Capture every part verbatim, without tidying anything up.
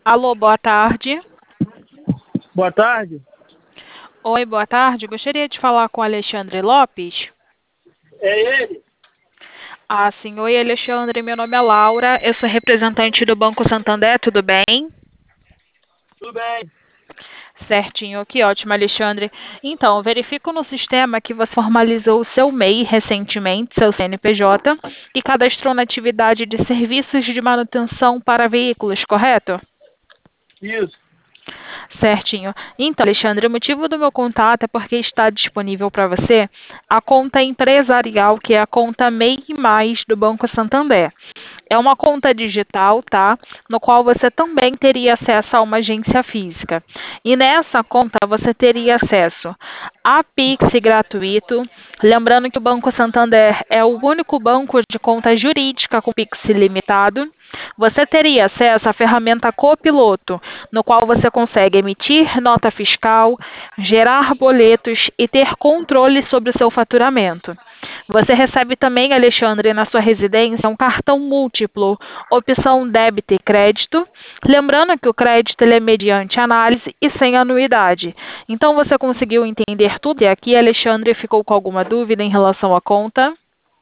Alô, boa tarde. Boa tarde. Oi, boa tarde. Gostaria de falar com Alexandre Lopes. É ele? Ah, sim. Oi, Alexandre. Meu nome é Laura. Eu sou representante do Banco Santander. Tudo bem? Tudo bem. Certinho. Que ótimo, Alexandre. Então, verifico no sistema que você formalizou o seu M E I recentemente, seu C N P J, e cadastrou na atividade de serviços de manutenção para veículos, correto? Isso. Certinho. Então, Alexandre, o motivo do meu contato é porque está disponível para você a conta empresarial, que é a conta M E I Mais do Banco Santander. É uma conta digital, tá? No qual você também teria acesso a uma agência física. E nessa conta você teria acesso a Pix gratuito. Lembrando que o Banco Santander é o único banco de conta jurídica com Pix limitado. Você teria acesso à ferramenta Copiloto, no qual você consegue emitir nota fiscal, gerar boletos e ter controle sobre o seu faturamento. Você recebe também, Alexandre, na sua residência, um cartão múltiplo, opção débito e crédito. Lembrando que o crédito ele é mediante análise e sem anuidade. Então, você conseguiu entender tudo? E aqui, Alexandre, ficou com alguma dúvida em relação à conta?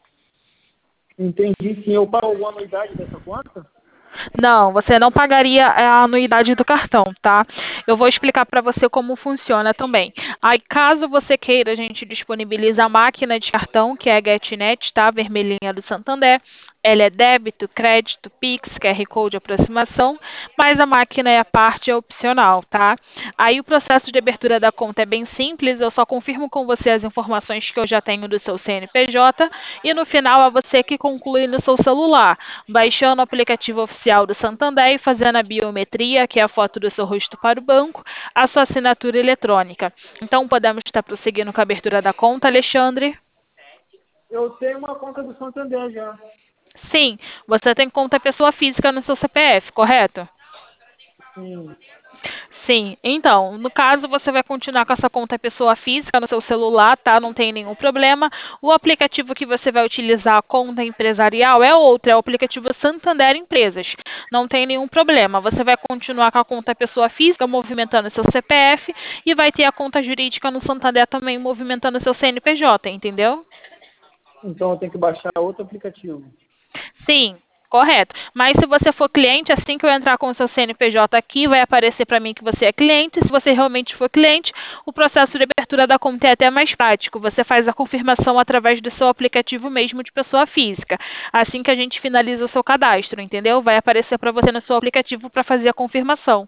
Entendi. Sim, eu pago alguma anuidade dessa conta? Não, você não pagaria a anuidade do cartão, tá? Eu vou explicar para você como funciona também. Aí, caso você queira, a gente disponibiliza a máquina de cartão, que é a GetNet, tá? Vermelhinha do Santander. Ela é débito, crédito, Pix, Q R Code, aproximação, mas a máquina é a parte opcional, tá? Aí o processo de abertura da conta é bem simples, eu só confirmo com você as informações que eu já tenho do seu C N P J e no final é você que conclui no seu celular, baixando o aplicativo oficial do Santander e fazendo a biometria, que é a foto do seu rosto para o banco, a sua assinatura eletrônica. Então podemos estar prosseguindo com a abertura da conta, Alexandre? Eu tenho uma conta do Santander já. Sim, você tem conta pessoa física no seu C P F, correto? Sim. Sim, então, no caso você vai continuar com essa conta pessoa física no seu celular, tá? Não tem nenhum problema. O aplicativo que você vai utilizar, a conta empresarial, é outro, é o aplicativo Santander Empresas. Não tem nenhum problema. Você vai continuar com a conta pessoa física movimentando seu C P F e vai ter a conta jurídica no Santander também movimentando seu C N P J, entendeu? Então eu tenho que baixar outro aplicativo. Sim, correto. Mas se você for cliente, assim que eu entrar com o seu C N P J aqui, vai aparecer para mim que você é cliente. Se você realmente for cliente, o processo de abertura da conta é até mais prático. Você faz a confirmação através do seu aplicativo mesmo de pessoa física. Assim que a gente finaliza o seu cadastro, entendeu? Vai aparecer para você no seu aplicativo para fazer a confirmação.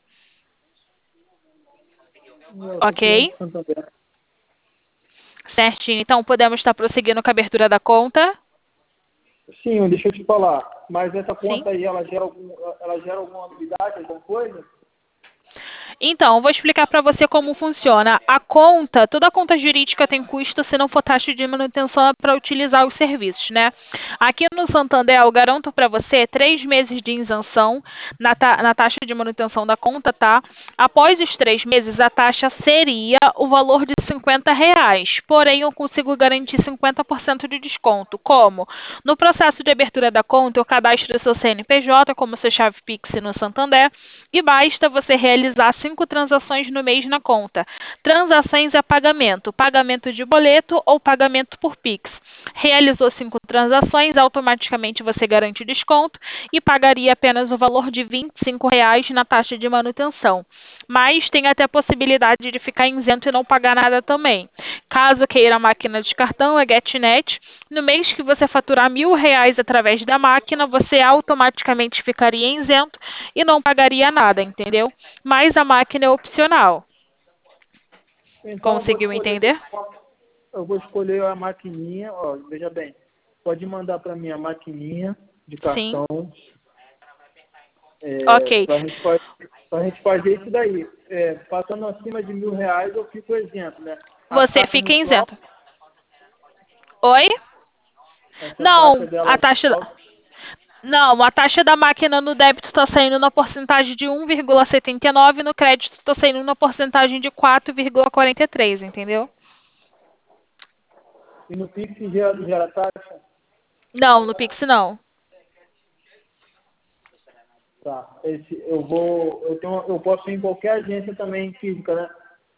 Eu sou cliente Ok? do Santander. Certinho. Então podemos estar prosseguindo com a abertura da conta? Sim, deixa eu te falar. Mas essa Sim. conta aí, ela gera, algum, ela gera alguma anuidade, alguma coisa? Então, eu vou explicar para você como funciona. A conta, toda conta jurídica tem custo se não for taxa de manutenção para utilizar os serviços, né? Aqui no Santander, eu garanto para você três meses de isenção na, ta na taxa de manutenção da conta, tá? Após os três meses, a taxa seria o valor de cinquenta reais. Porém, eu consigo garantir cinquenta por cento de desconto. Como? No processo de abertura da conta, eu cadastro o seu C N P J como sua chave Pix no Santander e basta você realizar cinco transações no mês na conta. Transações é pagamento, pagamento de boleto ou pagamento por Pix. Realizou cinco transações, automaticamente você garante desconto e pagaria apenas o valor de vinte e cinco reais na taxa de manutenção. Mas tem até a possibilidade de ficar isento e não pagar nada também. Caso queira a máquina de cartão, é GetNet. No mês que você faturar mil reais através da máquina, você automaticamente ficaria isento e não pagaria nada, entendeu? Mas a máquina é opcional. Então eu vou Conseguiu escolher, entender? eu vou escolher a maquininha, ó, veja bem. Pode mandar para mim a maquininha de Sim. cartão. É, Ok. para gente, fa- a gente fazer isso daí. É, passando acima de mil reais, eu fico exemplo, né? A Você taxa é fica muito isento. alta, Oi? essa taxa Não, dela a é muito taxa. alta. Não, a taxa da máquina no débito está saindo na porcentagem de um vírgula setenta e nove, no crédito está saindo na porcentagem de quatro vírgula quarenta e três, entendeu? E no Pix gera, gera taxa. Não, no Pix não. Tá. Esse, eu vou. Eu, tenho, eu posso ir em qualquer agência também física, né?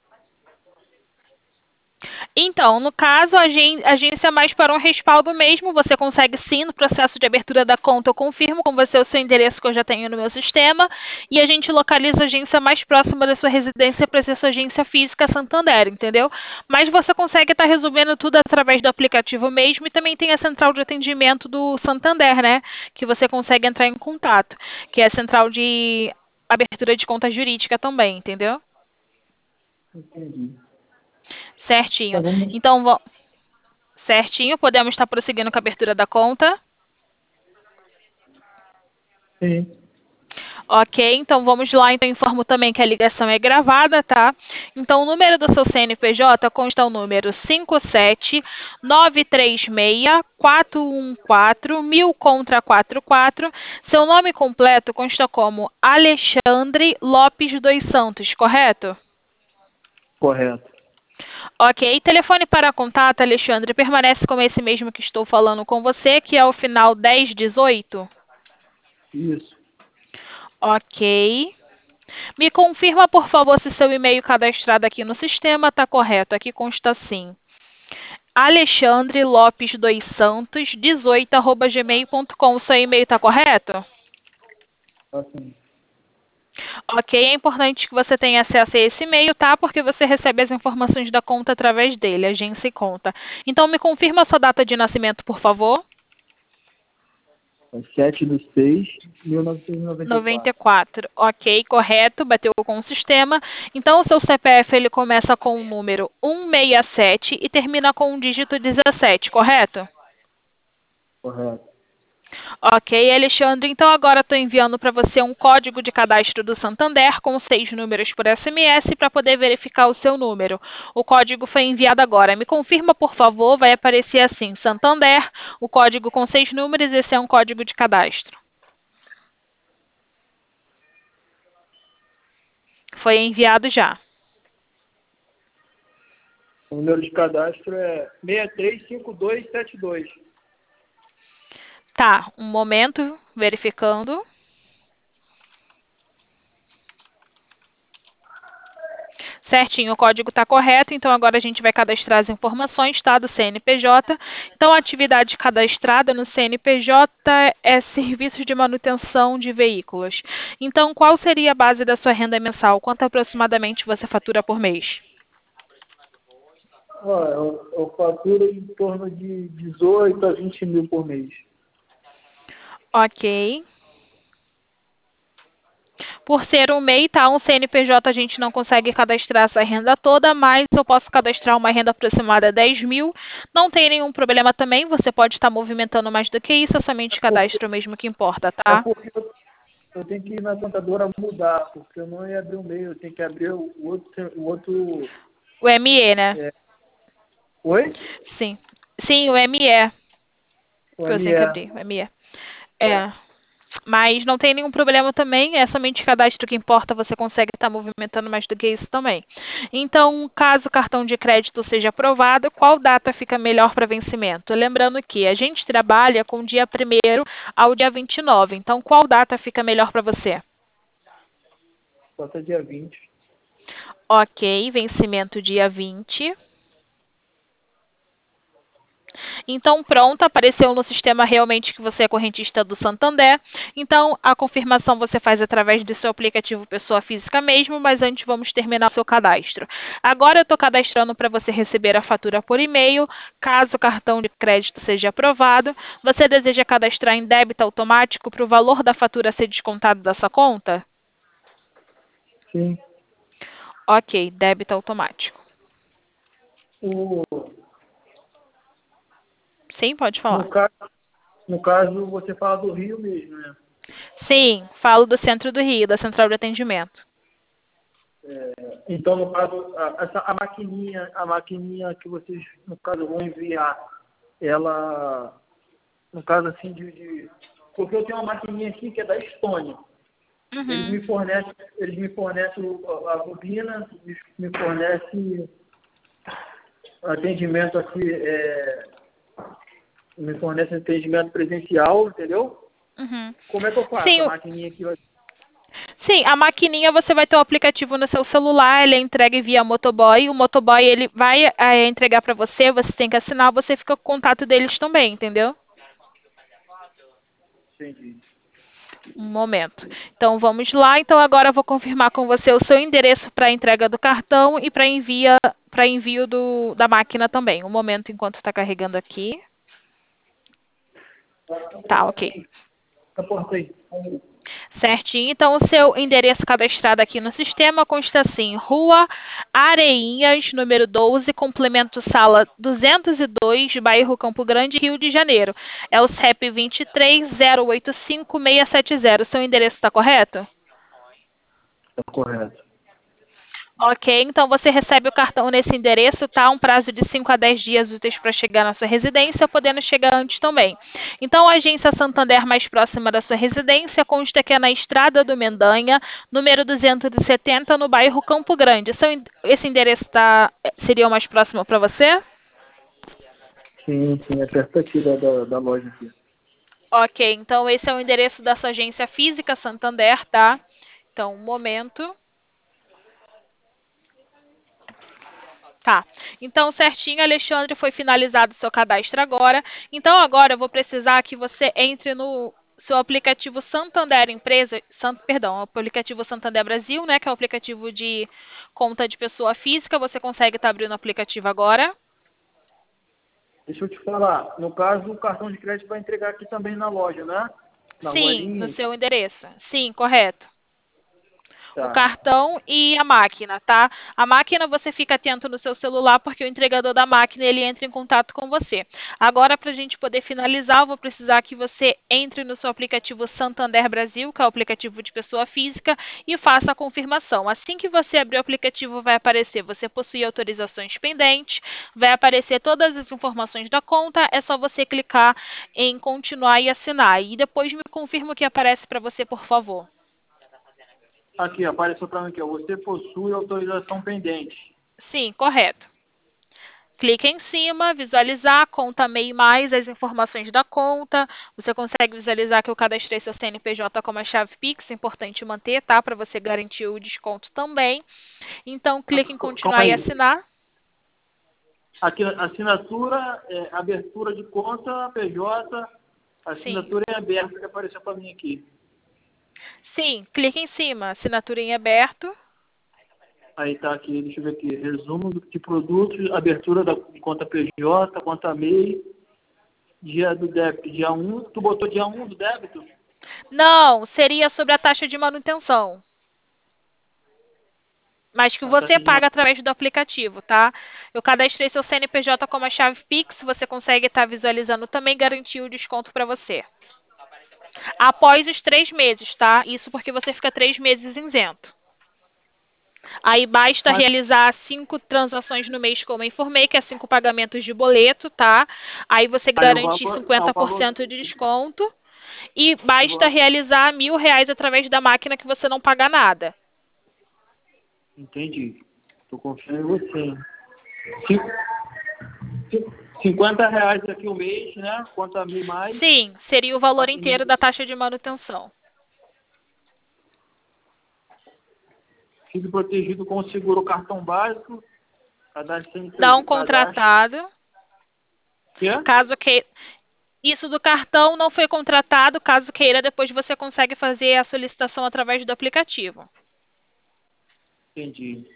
Então, no caso, a agen- a agência é mais para um respaldo mesmo. Você consegue sim, no processo de abertura da conta, eu confirmo com você o seu endereço que eu já tenho no meu sistema e a gente localiza a agência mais próxima da sua residência para ser sua agência física Santander, entendeu? Mas você consegue estar resolvendo tudo através do aplicativo mesmo e também tem a central de atendimento do Santander, né? Que você consegue entrar em contato, que é a central de abertura de conta jurídica também, entendeu? Entendi. Certinho. Então vamos. Então, vo- certinho, podemos estar prosseguindo com a abertura da conta. Sim. Ok, então vamos lá. Então, informo também que a ligação é gravada, tá? Então, o número do seu C N P J consta o número cinco sete nove três seis quatro um quatro mil contra quatro quatro. Seu nome completo consta como Alexandre Lopes dos Santos, correto? Correto. Ok, telefone para contato, Alexandre, permanece como esse mesmo que estou falando com você, que é o final dez dezoito? Isso. Ok. Me confirma, por favor, se seu e-mail cadastrado aqui no sistema está correto. Aqui consta assim: Alexandre Lopes dos Santos, dezoito, arroba gmail ponto com. O seu e-mail está correto? Assim. Ok, é importante que você tenha acesso a esse e-mail, tá? Porque você recebe as informações da conta através dele, agência e conta. Então, me confirma a sua data de nascimento, por favor. É sete de seis de mil novecentos e noventa e noventa e quatro. quatro. Ok, correto, bateu com o sistema. Então, o seu C P F ele começa com o número cento e sessenta e sete e termina com o dígito dezessete, correto? Correto. Ok, Alexandre. Então, agora estou enviando para você um código de cadastro do Santander com seis números por S M S para poder verificar o seu número. O código foi enviado agora. Me confirma, por favor. Vai aparecer assim: Santander, o código com seis números. Esse é um código de cadastro. Foi enviado já. O número de cadastro é seis três cinco dois sete dois. Tá, um momento, verificando. Certinho, o código está correto, então agora a gente vai cadastrar as informações, tá, do C N P J. Então, a atividade cadastrada no C N P J é serviço de manutenção de veículos. Então, qual seria a base da sua renda mensal? Quanto aproximadamente você fatura por mês? Ó, eu, eu faturo em torno de dezoito a vinte mil por mês. Ok. Por ser um MEI, tá? Um C N P J a gente não consegue cadastrar essa renda toda, mas eu posso cadastrar uma renda aproximada de dez mil. Não tem nenhum problema também, você pode estar movimentando mais do que isso, é somente Porque, cadastro mesmo que importa, é tá? porque eu, eu tenho que ir na contadora mudar, porque eu não ia abrir o meio, eu tenho que abrir o outro. O outro O M E, né? é, oi? Sim. Sim, o M E O que eu tenho que M E. abrir, o M E. É. Mas não tem nenhum problema também, é somente cadastro que importa, você consegue estar movimentando mais do que isso também. Então, caso o cartão de crédito seja aprovado, qual data fica melhor para vencimento? Lembrando que a gente trabalha com o dia primeiro ao dia vinte e nove, então qual data fica melhor para você? Só até dia vinte. Ok, vencimento dia vinte. Então, pronto, apareceu no sistema realmente que você é correntista do Santander. Então, a confirmação você faz através do seu aplicativo pessoa física mesmo, mas antes vamos terminar o seu cadastro. Agora eu estou cadastrando para você receber a fatura por e-mail. Caso o cartão de crédito seja aprovado, você deseja cadastrar em débito automático para o valor da fatura ser descontado da sua conta? Sim. Ok, débito automático. O, Sim, pode falar. no, caso, no caso, você fala do Rio mesmo, né? Sim, falo do centro do Rio, da central de atendimento. É, então, no caso, a, essa, a maquininha, a maquininha que vocês, no caso, vão enviar, ela, no caso assim, de, de porque eu tenho uma maquininha aqui que é da Estônia. Eles Uhum. me fornecem, eles me fornecem o- a bobina, me me fornecem atendimento aqui, é, me fornecem atendimento presencial, entendeu? Uhum. Como é que eu faço? A Sim, maquininha aqui, ó. Sim, a maquininha você vai ter o aplicativo no seu celular, ele é entregue via motoboy. O motoboy ele vai é, entregar para você, você tem que assinar, você fica com o contato deles também, entendeu? Entendi. Um momento. Então vamos lá. Então agora eu vou confirmar com você o seu endereço para entrega do cartão e para envia para envio do, da máquina também. Um momento enquanto está carregando aqui. Tá, ok. A porta aí. Certinho. Então, o seu endereço cadastrado aqui no sistema consta assim: Rua Areinhas, número doze, complemento sala duzentos e dois, bairro Campo Grande, Rio de Janeiro. É o C E P vinte e três zero oito cinco seis sete zero. Seu endereço está correto? Está correto. Ok, então você recebe o cartão nesse endereço, tá? Um prazo de cinco a dez dias úteis para chegar na sua residência, podendo chegar antes também. Então, a agência Santander mais próxima da sua residência consta que é na Estrada do Mendanha, número duzentos e setenta, no bairro Campo Grande. Seu en- Esse endereço tá, seria o mais próximo para você? Sim, sim, é perto aqui da, da, da loja aqui. Ok, então esse é o endereço da sua agência física Santander, tá? Então, um momento. Tá. Então, certinho, Alexandre, foi finalizado o seu cadastro agora. Então, agora eu vou precisar que você entre no seu aplicativo Santander Empresa, San, perdão, o aplicativo Santander Brasil, né, que é o aplicativo de conta de pessoa física. Você consegue estar abrindo o aplicativo agora? Deixa eu te falar, no caso, o cartão de crédito vai entregar aqui também na loja, né? Na Rua Sim, no Arinhas. seu endereço. Sim, correto. O Tá. cartão e a máquina, tá? A máquina você fica atento no seu celular porque o entregador da máquina ele entra em contato com você. Agora, para a gente poder finalizar, eu vou precisar que você entre no seu aplicativo Santander Brasil, que é o aplicativo de pessoa física, e faça a confirmação. Assim que você abrir o aplicativo, vai aparecer você possui autorizações pendentes, vai aparecer todas as informações da conta, é só você clicar em continuar e assinar. E depois me confirma o que aparece para você, por favor. Aqui, apareceu para mim aqui, ó. Você possui autorização pendente. Sim, correto. Clique em cima, visualizar, conta MEI mais, as informações da conta. Você consegue visualizar que eu cadastrei seu C N P J como a chave Pix, importante manter, tá? Para você garantir o desconto também. Então, Ah, clique em calma continuar e aí. assinar. Aqui, assinatura, é, abertura de conta, P J, Sim. assinatura em aberto que apareceu para mim aqui. Sim, clique em cima, assinatura em aberto. Aí tá aqui, deixa eu ver aqui, resumo de produtos, abertura da de conta P J, conta MEI, dia do débito, dia um. Tu botou dia um do débito? Não, seria sobre a taxa de manutenção. Mas que A você taxa de paga através do aplicativo, tá? Eu cadastrei seu C N P J como a chave Pix, você consegue estar visualizando também garantir o desconto para você. Após os três meses, tá? Isso porque você fica três meses isento. Aí basta Mas, realizar cinco transações no mês, como eu informei, que é cinco pagamentos de boleto, tá? Aí você aí o garante valor, ah, o cinquenta por valor, cento de desconto. E o basta valor- realizar mil reais através da máquina que você não paga nada. entendi. Tô confiando em você, hein? Cin- cin- cinquenta reais aqui o mês, né? Conta MEI mais, Sim, seria o valor maquininha. inteiro da taxa de manutenção. Fique protegido com o seguro cartão básico, cadastro C N P J, Não cadastro. contratado. Quê? Caso que isso do cartão não foi contratado, caso queira, depois você consegue fazer a solicitação através do aplicativo. Entendi.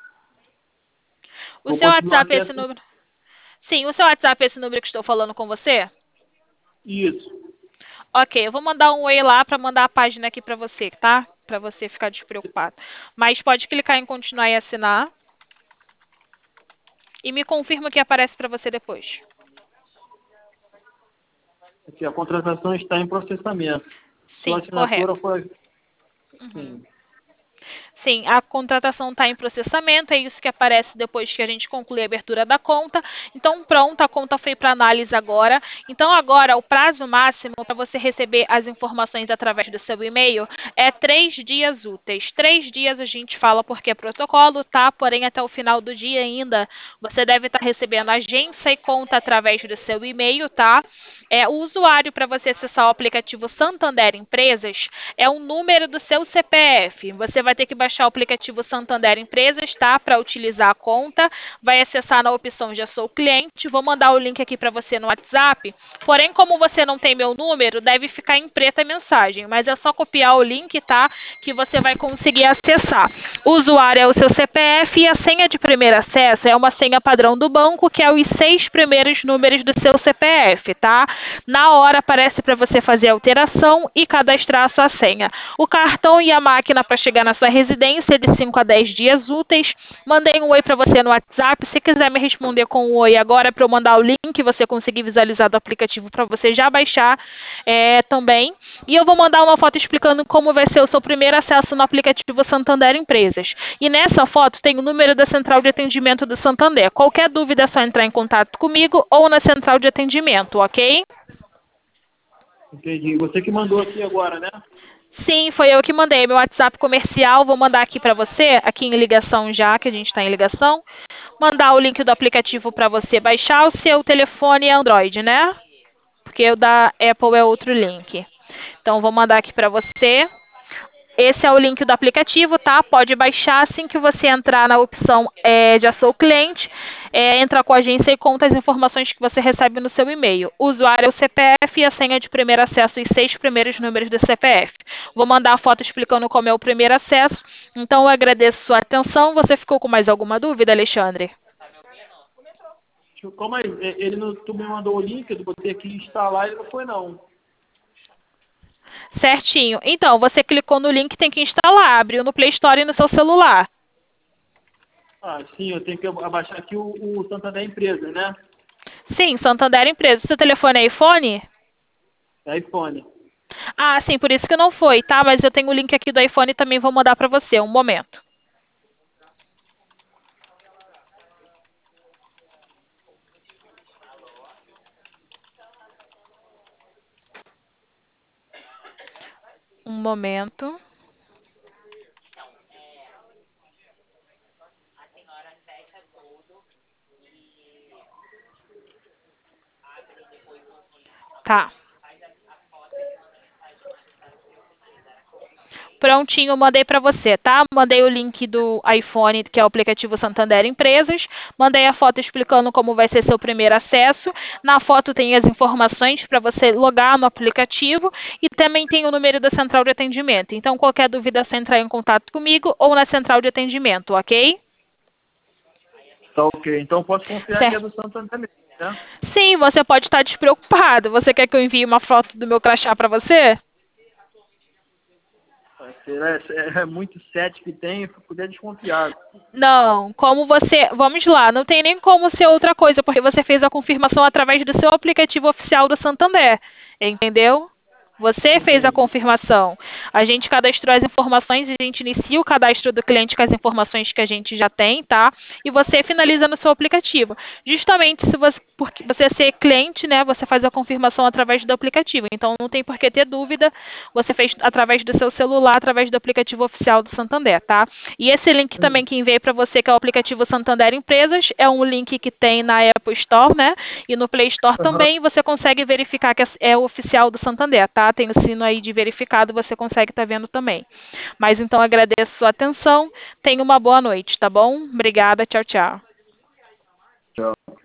O Vou seu continuar WhatsApp aqui é esse assim. número? Sim, o seu WhatsApp é esse número que estou falando com você? Isso. Ok, eu vou mandar um oi lá para mandar a página aqui para você, tá? Para você ficar despreocupado. Mas pode clicar em continuar e assinar. E me confirma o que aparece para você depois. Aqui, a contratação está em processamento. Sua Sim, assinatura correto. foi. Uhum. Sim. Sim, a contratação está em processamento, é isso que aparece depois que a gente conclui a abertura da conta. Então, pronto, a conta foi para análise agora. Então, agora, o prazo máximo para você receber as informações através do seu e-mail é três dias úteis. Três dias a gente fala porque é protocolo, tá? Porém, até o final do dia ainda, você deve estar recebendo agência e conta através do seu e-mail, tá? É, o usuário para você acessar o aplicativo Santander Empresas é o número do seu C P F. Você vai ter que baixar o aplicativo Santander Empresas, tá? Para utilizar a conta. Vai acessar na opção Já Sou Cliente. Vou mandar o link aqui para você no WhatsApp. Porém, como você não tem meu número, deve ficar em preta a mensagem. Mas é só copiar o link, tá? Que você vai conseguir acessar. O usuário é o seu C P F e a senha de primeiro acesso é uma senha padrão do banco, que é os seis primeiros números do seu C P F, tá? Na hora aparece para você fazer a alteração e cadastrar a sua senha. O cartão e a máquina para chegar na sua residência de cinco a dez dias úteis. Mandei um oi para você no WhatsApp. Se quiser me responder com um oi agora para eu mandar o link que você conseguir visualizar do aplicativo para você já baixar é, também. E eu vou mandar uma foto explicando como vai ser o seu primeiro acesso no aplicativo Santander Empresas. E nessa foto tem o número da central de atendimento do Santander. Qualquer dúvida é só entrar em contato comigo ou na central de atendimento, ok? Entendi. Você que mandou aqui agora, né? Sim, foi eu que mandei. Meu WhatsApp comercial, vou mandar aqui para você, aqui em ligação já, que a gente está em ligação. Mandar o link do aplicativo para você baixar. O seu telefone é Android, né? Porque o da Apple é outro link. Então, vou mandar aqui para você. Esse é o link do aplicativo, tá? Pode baixar assim que você entrar na opção é, Já Sou Cliente. É, entra com a agência e conta as informações que você recebe no seu e-mail. O usuário é o C P F e a senha de primeiro acesso, os seis primeiros números do C P F. Vou mandar a foto explicando como é o primeiro acesso. Então, eu agradeço sua atenção. Você ficou com mais alguma dúvida, Alexandre? Como aí? Ele não, tu me mandou o link, eu botei aqui instalar, ele não foi não. Certinho. Então, você clicou no link, tem que instalar. Abriu no Play Store e no seu celular. Ah, sim, eu tenho que abaixar aqui o, o Santander Empresa, né? Sim, Santander Empresa. Seu telefone é iPhone? É iPhone. Ah, sim, por isso que não foi, tá? Mas eu tenho o link aqui do iPhone e também vou mandar para você. Um momento. Um momento. Tá. Prontinho, mandei para você, tá? Mandei o link do iPhone, que é o aplicativo Santander Empresas. Mandei a foto explicando como vai ser seu primeiro acesso. Na foto tem as informações para você logar no aplicativo e também tem o número da central de atendimento. Então, qualquer dúvida é só entrar em contato comigo ou na central de atendimento, ok? Tá ok. Então posso confiar Certo. que é do Santander mesmo, né? Sim, você pode estar despreocupado. Você quer que eu envie uma foto do meu crachá para você? É, é muito sete que tem, se puder desconfiar. Não, como você. Vamos lá, não tem nem como ser outra coisa, porque você fez a confirmação através do seu aplicativo oficial do Santander. Entendeu? Você fez a confirmação. A gente cadastrou as informações e a gente inicia o cadastro do cliente com as informações que a gente já tem, tá? E você finaliza no seu aplicativo. Justamente se você, porque você ser cliente, né, você faz a confirmação através do aplicativo. Então não tem por que ter dúvida. Você fez através do seu celular, através do aplicativo oficial do Santander, tá? E esse link também que enviei para você, que é o aplicativo Santander Empresas, é um link que tem na Apple Store, né? E no Play Store Uhum. também você consegue verificar que é o oficial do Santander, tá? Tem o sino aí de verificado, você consegue estar vendo também. Mas então agradeço a sua atenção. Tenha uma boa noite, tá bom? Obrigada, tchau, tchau. Tchau.